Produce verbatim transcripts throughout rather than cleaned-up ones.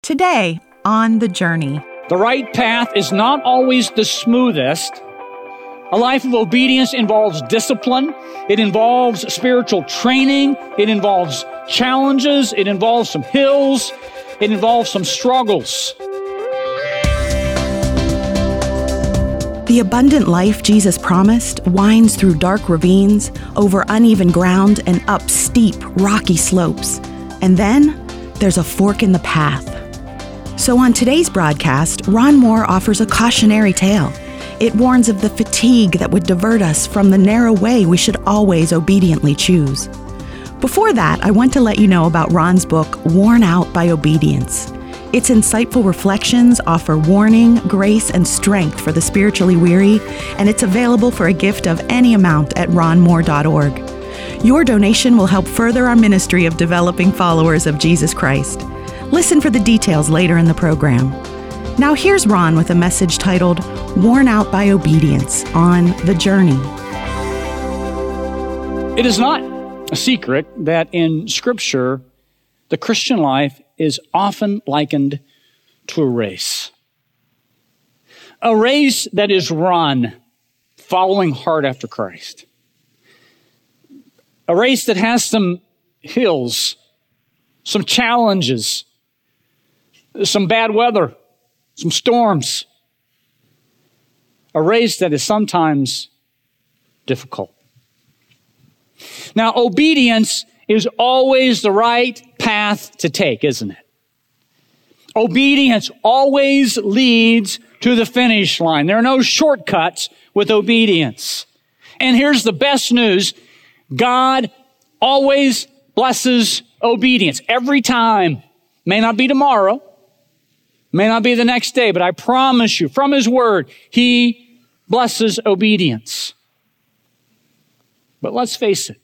Today on The Journey. The right path is not always the smoothest. A life of obedience involves discipline. It involves spiritual training. It involves challenges. It involves some hills. It involves some struggles. The abundant life Jesus promised winds through dark ravines, over uneven ground, and up steep, rocky slopes. And then there's a fork in the path. So on today's broadcast, Ron Moore offers a cautionary tale. It warns of the fatigue that would divert us from the narrow way we should always obediently choose. Before that, I want to let you know about Ron's book, Worn Out by Obedience. Its insightful reflections offer warning, grace, and strength for the spiritually weary, and it's available for a gift of any amount at ron moore dot org. Your donation will help further our ministry of developing followers of Jesus Christ. Listen for the details later in the program. Now here's Ron with a message titled, Worn Out by Obedience on The Journey. It is not a secret that in Scripture, the Christian life is often likened to a race. A race that is run following hard after Christ. A race that has some hills, some challenges, some bad weather, some storms. A race that is sometimes difficult. Now, obedience is always the right path to take, isn't it? Obedience always leads to the finish line. There are no shortcuts with obedience. And here's the best news. God always blesses obedience every time. May not be tomorrow, may not be the next day, but I promise you from His Word, He blesses obedience. But let's face it.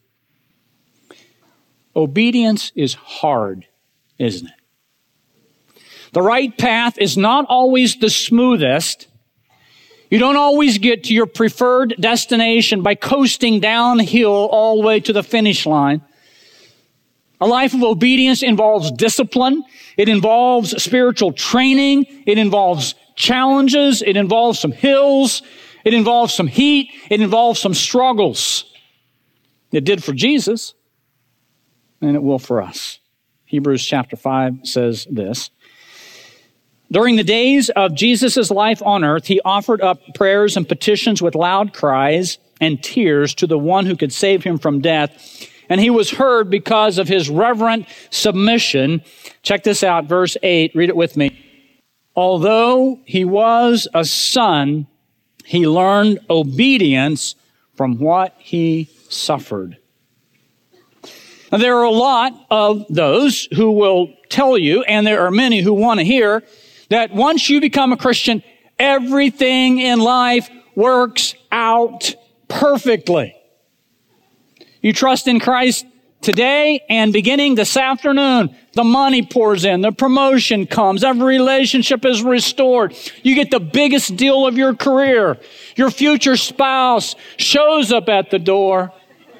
Obedience is hard, isn't it? The right path is not always the smoothest. You don't always get to your preferred destination by coasting downhill all the way to the finish line. A life of obedience involves discipline. It involves spiritual training. It involves challenges. It involves some hills. It involves some heat. It involves some struggles. It did for Jesus. And it will for us. Hebrews chapter five says this. During the days of Jesus' life on earth, He offered up prayers and petitions with loud cries and tears to the one who could save Him from death. And He was heard because of His reverent submission. Check this out, verse eight. Read it with me. Although He was a son, He learned obedience from what He suffered. Now, there are a lot of those who will tell you, and there are many who want to hear, that once you become a Christian, everything in life works out perfectly. You trust in Christ today and beginning this afternoon, the money pours in, the promotion comes, every relationship is restored. You get the biggest deal of your career. Your future spouse shows up at the door.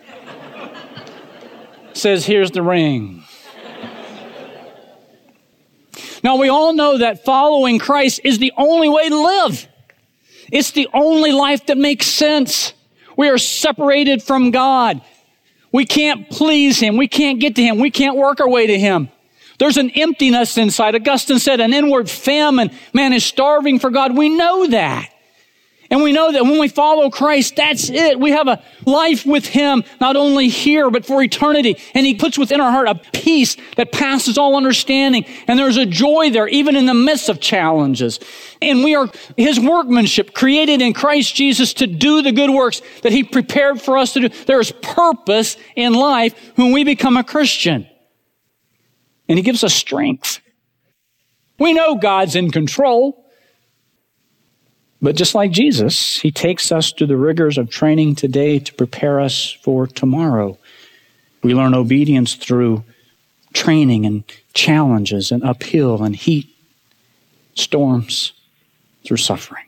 Says, here's the ring. Now, we all know that following Christ is the only way to live. It's the only life that makes sense. We are separated from God. We can't please Him. We can't get to Him. We can't work our way to Him. There's an emptiness inside. Augustine said an inward famine. Man is starving for God. We know that. And we know that when we follow Christ, that's it. We have a life with Him, not only here, but for eternity. And He puts within our heart a peace that passes all understanding. And there's a joy there, even in the midst of challenges. And we are His workmanship, created in Christ Jesus to do the good works that He prepared for us to do. There is purpose in life when we become a Christian. And He gives us strength. We know God's in control. But just like Jesus, He takes us to the rigors of training today to prepare us for tomorrow. We learn obedience through training and challenges and uphill and heat, storms, through suffering.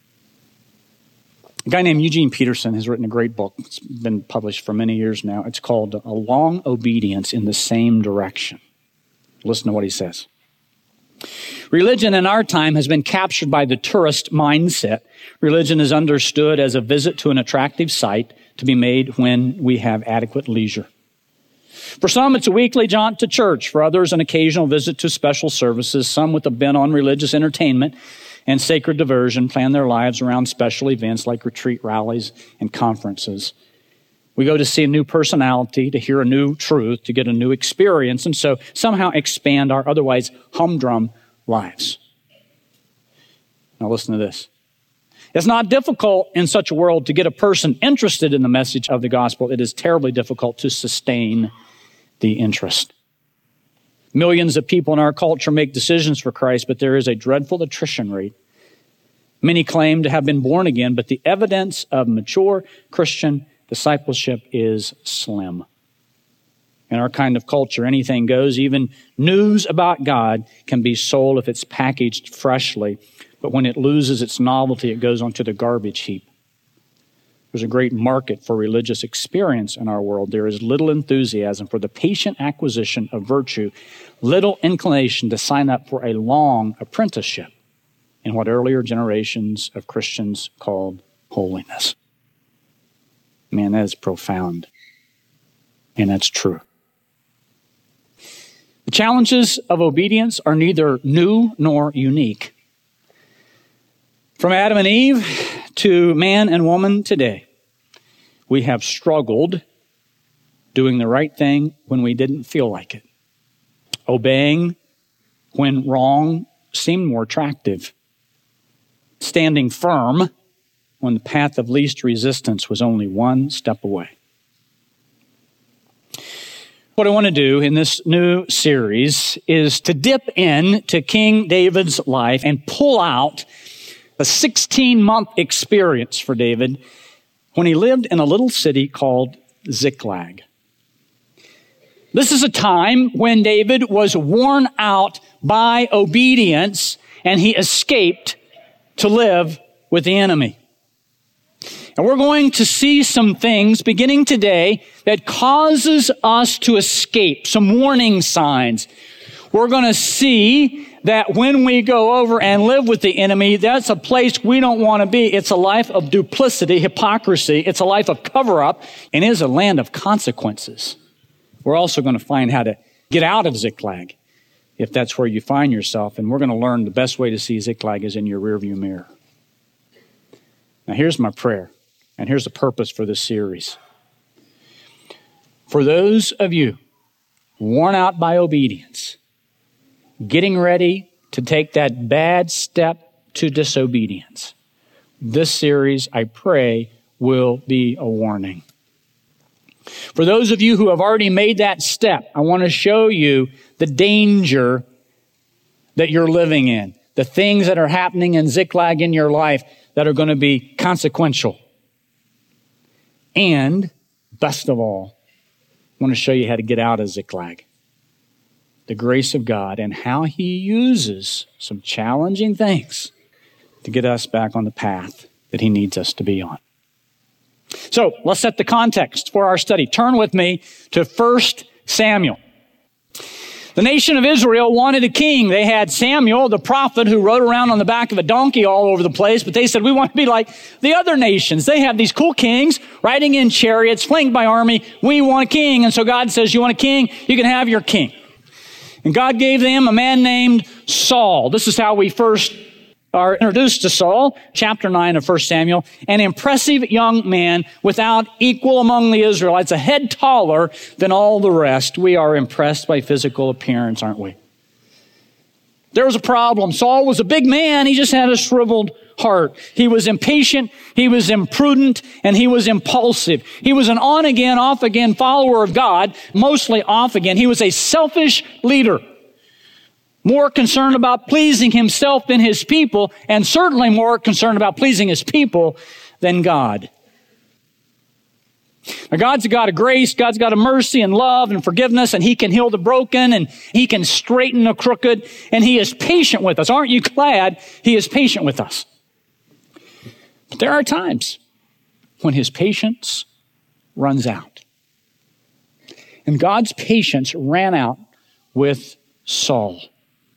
A guy named Eugene Peterson has written a great book. It's been published for many years now. It's called A Long Obedience in the Same Direction. Listen to what he says. Religion in our time has been captured by the tourist mindset. Religion is understood as a visit to an attractive site to be made when we have adequate leisure. For some, it's a weekly jaunt to church. For others, an occasional visit to special services. Some with a bent on religious entertainment and sacred diversion plan their lives around special events like retreat rallies and conferences. We go to see a new personality, to hear a new truth, to get a new experience, and so somehow expand our otherwise humdrum lives. Now listen to this. It's not difficult in such a world to get a person interested in the message of the gospel. It is terribly difficult to sustain the interest. Millions of people in our culture make decisions for Christ, but there is a dreadful attrition rate. Many claim to have been born again, but the evidence of mature Christian discipleship is slim. In our kind of culture, anything goes. Even news about God can be sold if it's packaged freshly, but when it loses its novelty, it goes onto the garbage heap. There's a great market for religious experience in our world. There is little enthusiasm for the patient acquisition of virtue, little inclination to sign up for a long apprenticeship in what earlier generations of Christians called holiness. Man, that is profound. And that's true. The challenges of obedience are neither new nor unique. From Adam and Eve to man and woman today, we have struggled doing the right thing when we didn't feel like it, obeying when wrong seemed more attractive, standing firm when the path of least resistance was only one step away. What I want to do in this new series is to dip in to King David's life and pull out a sixteen-month experience for David when he lived in a little city called Ziklag. This is a time when David was worn out by obedience and he escaped to live with the enemy. And we're going to see some things beginning today that causes us to escape, some warning signs. We're going to see that when we go over and live with the enemy, that's a place we don't want to be. It's a life of duplicity, hypocrisy. It's a life of cover-up, and it is a land of consequences. We're also going to find how to get out of Ziklag, if that's where you find yourself, and we're going to learn the best way to see Ziklag is in your rearview mirror. Now, here's my prayer, and here's the purpose for this series. For those of you worn out by obedience, getting ready to take that bad step to disobedience, this series, I pray, will be a warning. For those of you who have already made that step, I want to show you the danger that you're living in, the things that are happening in Ziklag in your life that are going to be consequential. And, best of all, I want to show you how to get out of Ziklag. The grace of God and how He uses some challenging things to get us back on the path that He needs us to be on. So, let's set the context for our study. Turn with me to First Samuel. The nation of Israel wanted a king. They had Samuel, the prophet, who rode around on the back of a donkey all over the place, but they said, we want to be like the other nations. They have these cool kings riding in chariots, flanked by army. We want a king. And so God says, you want a king? You can have your king. And God gave them a man named Saul. This is how we first are introduced to Saul, chapter nine of First Samuel, an impressive young man without equal among the Israelites, a head taller than all the rest. We are impressed by physical appearance, aren't we? There was a problem. Saul was a big man. He just had a shriveled heart. He was impatient, he was imprudent, and he was impulsive. He was an on-again, off-again follower of God, mostly off-again. He was a selfish leader, more concerned about pleasing himself than his people, and certainly more concerned about pleasing his people than God. Now, God's a God of grace. God's got a mercy and love and forgiveness, and He can heal the broken, and He can straighten the crooked, and He is patient with us. Aren't you glad He is patient with us? But there are times when His patience runs out. And God's patience ran out with Saul.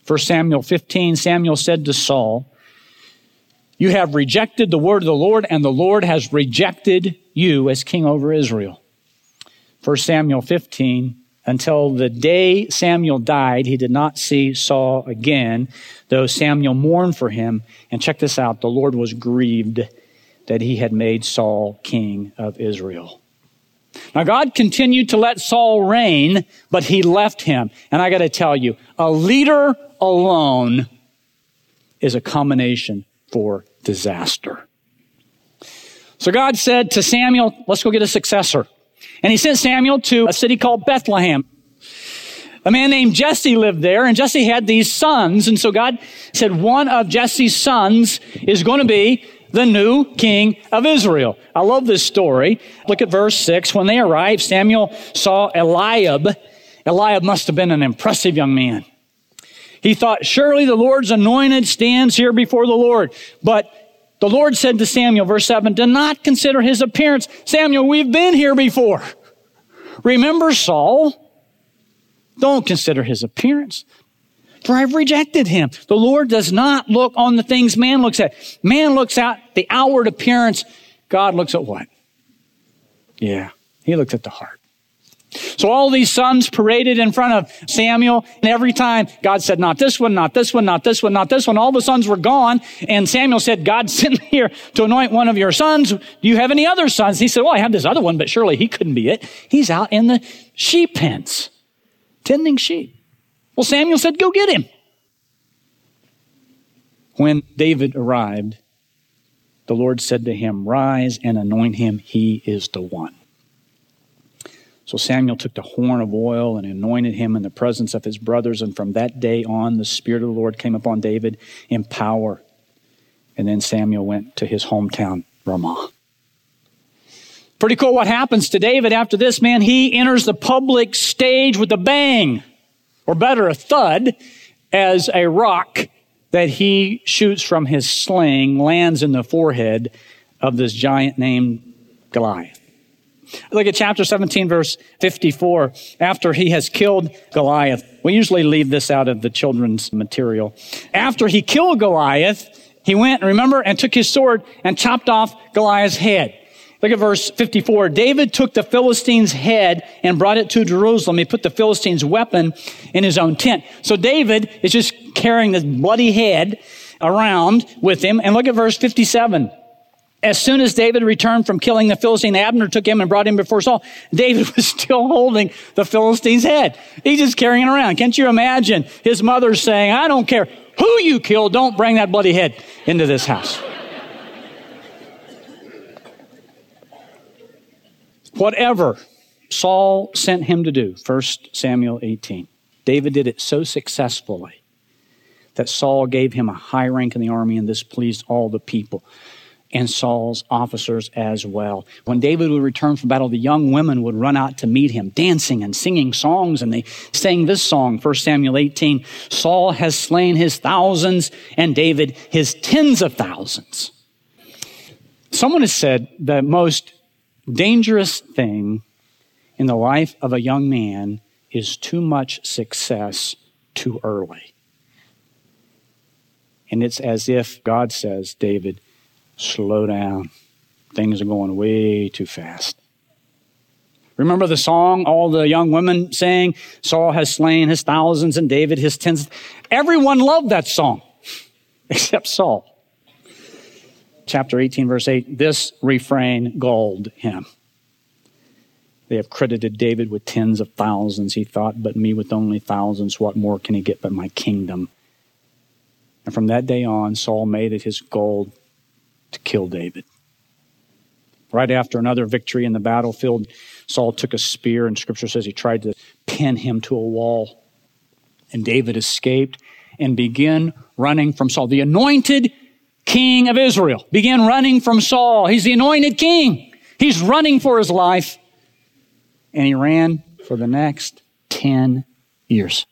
First Samuel fifteen, Samuel said to Saul, "You have rejected the word of the Lord, and the Lord has rejected you as king over Israel." First Samuel fifteen, until the day Samuel died, he did not see Saul again, though Samuel mourned for him. And check this out, the Lord was grieved that he had made Saul king of Israel. Now, God continued to let Saul reign, but he left him. And I got to tell you, a leader alone is a combination for disaster. So God said to Samuel, let's go get a successor. And he sent Samuel to a city called Bethlehem. A man named Jesse lived there, and Jesse had these sons. And so God said one of Jesse's sons is going to be the new king of Israel. I love this story. Look at verse six. When they arrived, Samuel saw Eliab. Eliab must have been an impressive young man. He thought, surely the Lord's anointed stands here before the Lord. But the Lord said to Samuel, verse seven, do not consider his appearance. Samuel, we've been here before. Remember Saul? Don't consider his appearance, for I've rejected him. The Lord does not look on the things man looks at. Man looks at the outward appearance. God looks at what? Yeah, he looks at the heart. So all these sons paraded in front of Samuel, and every time God said, not this one, not this one, not this one, not this one. All the sons were gone, and Samuel said, God's sitting here to anoint one of your sons. Do you have any other sons? He said, well, I have this other one, but surely he couldn't be it. He's out in the sheep pens, tending sheep. Well, Samuel said, go get him. When David arrived, the Lord said to him, rise and anoint him. He is the one. So Samuel took the horn of oil and anointed him in the presence of his brothers. And from that day on, the Spirit of the Lord came upon David in power. And then Samuel went to his hometown, Ramah. Pretty cool what happens to David after this, man. He enters the public stage with a bang, or better, a thud, as a rock that he shoots from his sling lands in the forehead of this giant named Goliath. Look at chapter seventeen, verse fifty-four. After he has killed Goliath, we usually leave this out of the children's material. After he killed Goliath, he went, remember, and took his sword and chopped off Goliath's head. Look at verse fifty-four. David took the Philistine's head and brought it to Jerusalem. He put the Philistine's weapon in his own tent. So David is just carrying this bloody head around with him. And look at verse fifty-seven. As soon as David returned from killing the Philistine, Abner took him and brought him before Saul. David was still holding the Philistine's head. He's just carrying it around. Can't you imagine his mother saying, I don't care who you kill, don't bring that bloody head into this house. Whatever Saul sent him to do, First Samuel eighteen, David did it so successfully that Saul gave him a high rank in the army, and this pleased all the people and Saul's officers as well. When David would return from battle, the young women would run out to meet him, dancing and singing songs, and they sang this song, First Samuel eighteen, Saul has slain his thousands and David his tens of thousands. Someone has said the most dangerous thing in the life of a young man is too much success too early. And it's as if God says, David, slow down. Things are going way too fast. Remember the song all the young women sang? Saul has slain his thousands and David his tens. Everyone loved that song except Saul. Chapter eighteen, verse eight, this refrain galled him. They have credited David with tens of thousands, he thought, but me with only thousands. What more can he get but my kingdom? And from that day on, Saul made it his goal to kill David. Right after another victory in the battlefield, Saul took a spear, and Scripture says he tried to pin him to a wall. And David escaped and began running from Saul. The anointed king of Israel began running from Saul. He's the anointed king. He's running for his life. And he ran for the next ten years.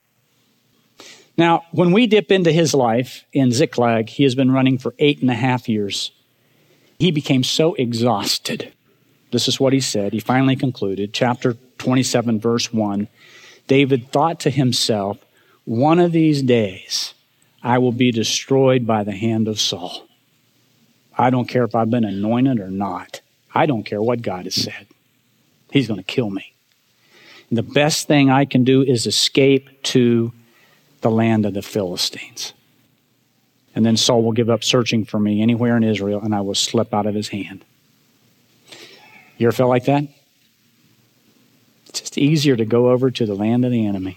Now, when we dip into his life in Ziklag, he has been running for eight and a half years. He became so exhausted. This is what he said. He finally concluded, chapter twenty-seven, verse one, David thought to himself, one of these days, I will be destroyed by the hand of Saul. I don't care if I've been anointed or not. I don't care what God has said. He's going to kill me. And the best thing I can do is escape to the land of the Philistines. And then Saul will give up searching for me anywhere in Israel, and I will slip out of his hand. You ever feel like that? It's just easier to go over to the land of the enemy.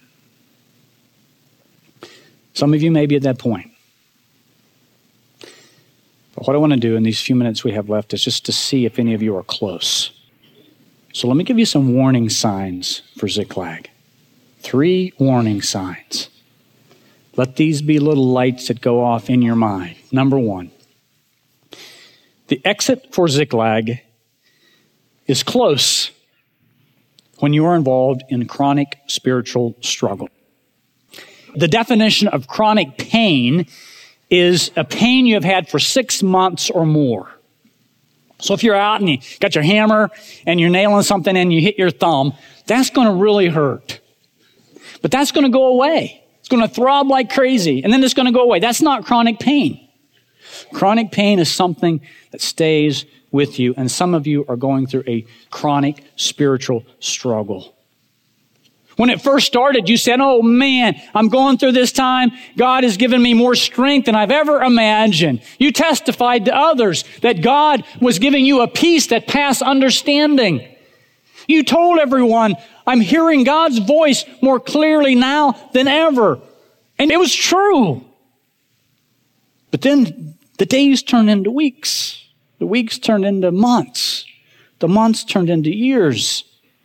Some of you may be at that point. But what I want to do in these few minutes we have left is just to see if any of you are close. So let me give you some warning signs for Ziklag. Three warning signs. Let these be little lights that go off in your mind. Number one, the exit for Ziklag is close when you are involved in chronic spiritual struggle. The definition of chronic pain is a pain you have had for six months or more. So if you're out and you got your hammer and you're nailing something and you hit your thumb, that's going to really hurt. But that's going to go away. It's going to throb like crazy, and then it's going to go away. That's not chronic pain. Chronic pain is something that stays with you, and some of you are going through a chronic spiritual struggle. When it first started, you said, oh man, I'm going through this time. God has given me more strength than I've ever imagined. You testified to others that God was giving you a peace that passed understanding. You told everyone, I'm hearing God's voice more clearly now than ever. And it was true. But then the days turned into weeks. The weeks turned into months. The months turned into years.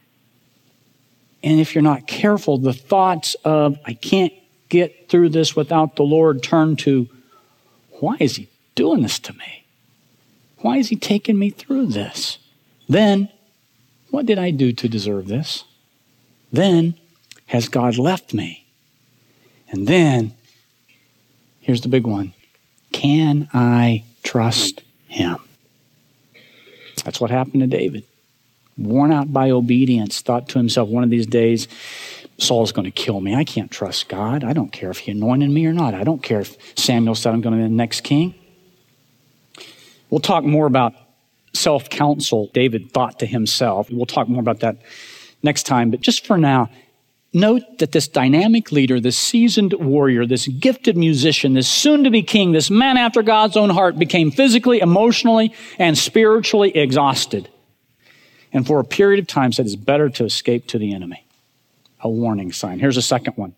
And if you're not careful, the thoughts of, I can't get through this without the Lord, turn to, why is he doing this to me? Why is he taking me through this? Then, what did I do to deserve this? Then, has God left me? And then, here's the big one. Can I trust him? That's what happened to David. Worn out by obedience, thought to himself, one of these days, Saul's going to kill me. I can't trust God. I don't care if he anointed me or not. I don't care if Samuel said I'm going to be the next king. We'll talk more about self-counsel David thought to himself. We'll talk more about that next time. But just for now, note that this dynamic leader, this seasoned warrior, this gifted musician, this soon-to-be king, this man after God's own heart became physically, emotionally, and spiritually exhausted. And for a period of time said it's better to escape to the enemy. A warning sign. Here's a second one.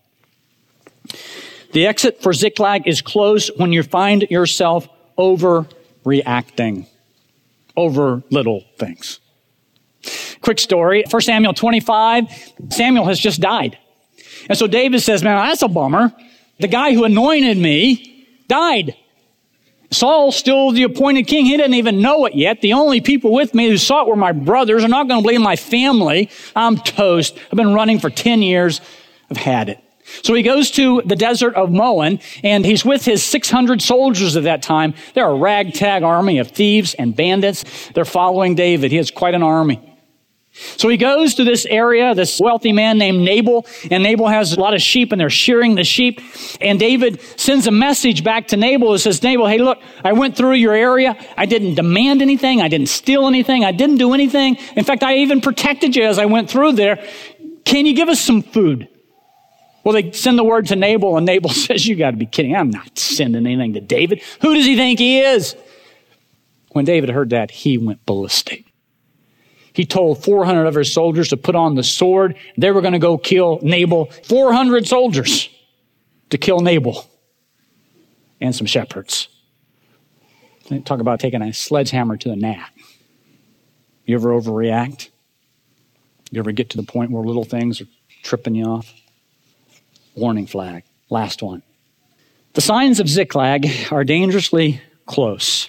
The exit for Ziklag is close when you find yourself overreacting over little things. Quick story. First Samuel twenty-five, Samuel has just died. And so David says, man, that's a bummer. The guy who anointed me died. Saul's still the appointed king. He didn't even know it yet. The only people with me who saw it were my brothers. I'm not going to blame my family. I'm toast. I've been running for ten years. I've had it. So he goes to the desert of Moab, and he's with his six hundred soldiers at that time. They're a ragtag army of thieves and bandits. They're following David. He has quite an army. So he goes to this area, this wealthy man named Nabal, and Nabal has a lot of sheep, and they're shearing the sheep. And David sends a message back to Nabal that says, Nabal, hey, look, I went through your area. I didn't demand anything. I didn't steal anything. I didn't do anything. In fact, I even protected you as I went through there. Can you give us some food? Well, they send the word to Nabal, and Nabal says, you got to be kidding. I'm not sending anything to David. Who does he think he is? When David heard that, he went ballistic. He told four hundred of his soldiers to put on the sword. They were going to go kill Nabal. four hundred soldiers to kill Nabal and some shepherds. They talk about taking a sledgehammer to the gnat. You ever overreact? You ever get to the point where little things are tripping you off? Warning flag. Last one. The signs of Ziklag are dangerously close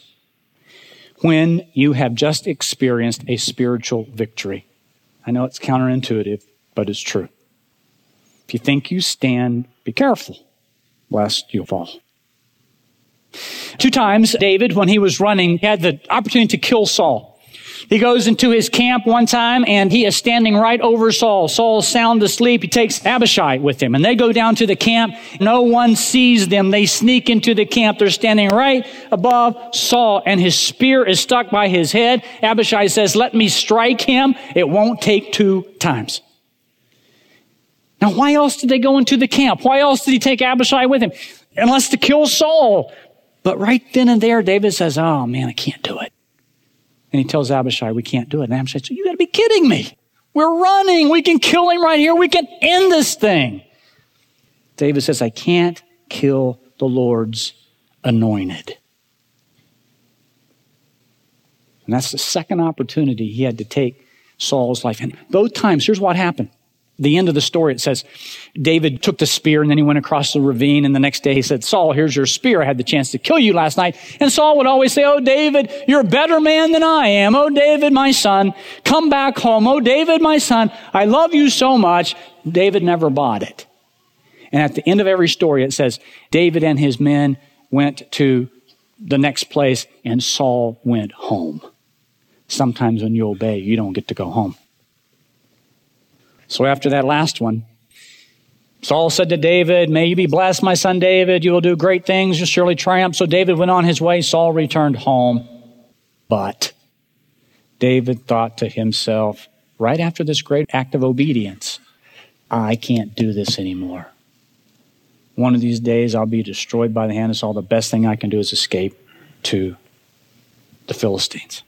when you have just experienced a spiritual victory. I know it's counterintuitive, but it's true. If you think you stand, be careful, lest you fall. Two times, David, when he was running, had the opportunity to kill Saul. He goes into his camp one time and he is standing right over Saul. Saul's sound asleep. He takes Abishai with him and they go down to the camp. No one sees them. They sneak into the camp. They're standing right above Saul and his spear is stuck by his head. Abishai says, let me strike him. It won't take two times. Now, why else did they go into the camp? Why else did he take Abishai with him? Unless to kill Saul. But right then and there, David says, oh man, I can't do it. And he tells Abishai, we can't do it. And Abishai says, you got to be kidding me. We're running. We can kill him right here. We can end this thing. David says, I can't kill the Lord's anointed. And that's the second opportunity he had to take Saul's life. And both times, here's what happened. The end of the story, it says, David took the spear and then he went across the ravine. And the next day he said, Saul, here's your spear. I had the chance to kill you last night. And Saul would always say, oh, David, you're a better man than I am. Oh, David, my son, come back home. Oh, David, my son, I love you so much. David never bought it. And at the end of every story, it says, David and his men went to the next place and Saul went home. Sometimes when you obey, you don't get to go home. So after that last one, Saul said to David, may you be blessed, my son David. You will do great things. You'll surely triumph. So David went on his way. Saul returned home. But David thought to himself, right after this great act of obedience, I can't do this anymore. One of these days I'll be destroyed by the hand of Saul. The best thing I can do is escape to the Philistines.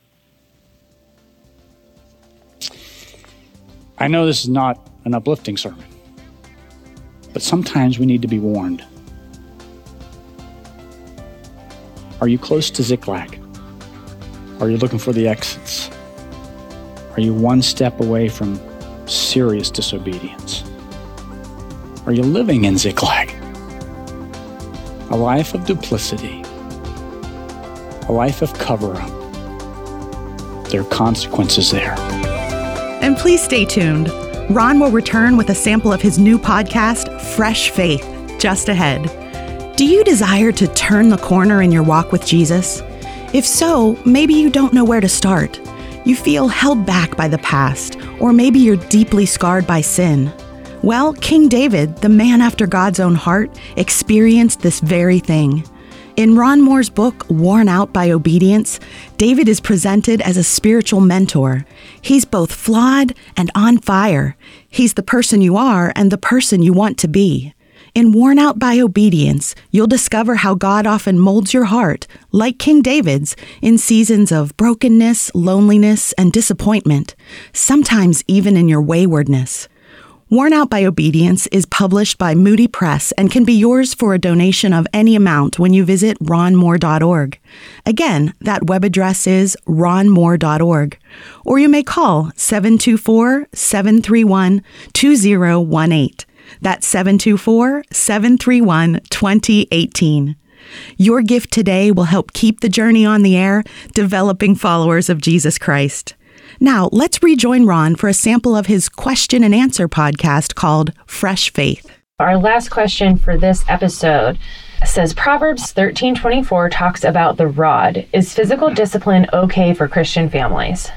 I know this is not an uplifting sermon, but sometimes we need to be warned. Are you close to Ziklag? Are you looking for the exits? Are you one step away from serious disobedience? Are you living in Ziklag? A life of duplicity, a life of cover-up. There are consequences there. And please stay tuned. Ron will return with a sample of his new podcast, Fresh Faith, just ahead. Do you desire to turn the corner in your walk with Jesus? If so, maybe you don't know where to start. You feel held back by the past, or maybe you're deeply scarred by sin. Well, King David, the man after God's own heart, experienced this very thing. In Ron Moore's book, Worn Out by Obedience, David is presented as a spiritual mentor. He's both flawed and on fire. He's the person you are and the person you want to be. In Worn Out by Obedience, you'll discover how God often molds your heart, like King David's, in seasons of brokenness, loneliness, and disappointment, sometimes even in your waywardness. Worn Out by Obedience is published by Moody Press and can be yours for a donation of any amount when you visit ron moore dot org. Again, that web address is ron moore dot org. Or you may call seven two four, seven three one, two zero one eight. That's seven two four, seven three one, two zero one eight. Your gift today will help keep the journey on the air, developing followers of Jesus Christ. Now, let's rejoin Ron for a sample of his question and answer podcast called Fresh Faith. Our last question for this episode says, Proverbs thirteen twenty-four talks about the rod. Is physical discipline okay for Christian families?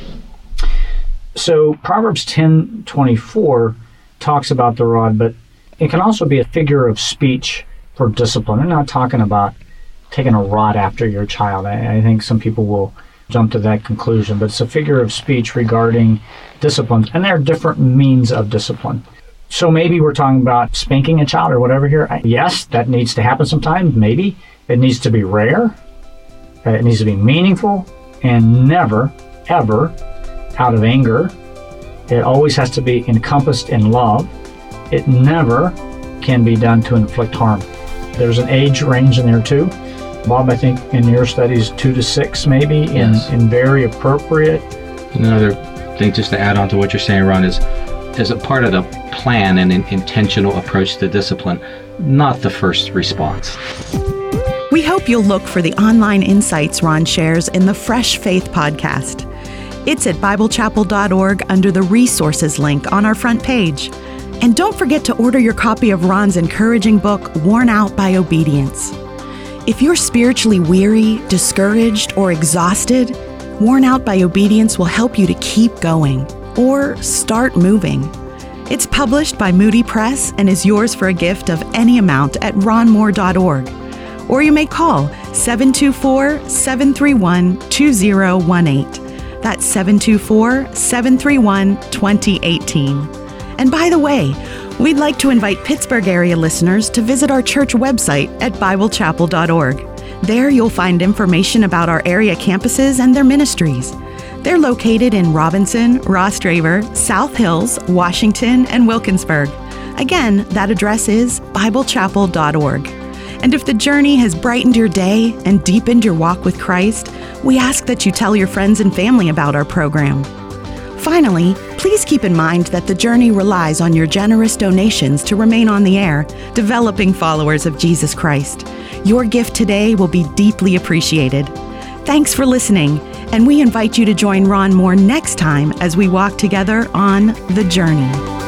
So Proverbs ten twenty-four talks about the rod, but it can also be a figure of speech for discipline. I'm not talking about taking a rod after your child. I, I think some people will jump to that conclusion, but it's a figure of speech regarding disciplines, and there are different means of discipline. So maybe we're talking about spanking a child or whatever here. I, yes, that needs to happen sometimes, maybe. It needs to be rare, uh, it needs to be meaningful, and never, ever out of anger. It always has to be encompassed in love. It never can be done to inflict harm. There's an age range in there too. Bob, I think in your studies, two to six maybe, yes. in, in very appropriate. Another thing just to add on to what you're saying, Ron, is as a part of the plan and an intentional approach to discipline, not the first response. We hope you'll look for the online insights Ron shares in the Fresh Faith podcast. It's at bible chapel dot org under the resources link on our front page. And don't forget to order your copy of Ron's encouraging book, Worn Out by Obedience. If you're spiritually weary, discouraged, or exhausted, Worn Out by Obedience will help you to keep going or start moving. It's published by Moody Press and is yours for a gift of any amount at ron moore dot org. Or you may call seven two four, seven three one, two zero one eight. That's seven two four, seven three one, two zero one eight. And by the way, we'd like to invite Pittsburgh area listeners to visit our church website at bible chapel dot org. There you'll find information about our area campuses and their ministries. They're located in Robinson, Ross Draver, South Hills, Washington, and Wilkinsburg. Again, that address is bible chapel dot org. And if the journey has brightened your day and deepened your walk with Christ, we ask that you tell your friends and family about our program. Finally, please keep in mind that the journey relies on your generous donations to remain on the air, developing followers of Jesus Christ. Your gift today will be deeply appreciated. Thanks for listening, and we invite you to join Ron Moore next time as we walk together on The Journey.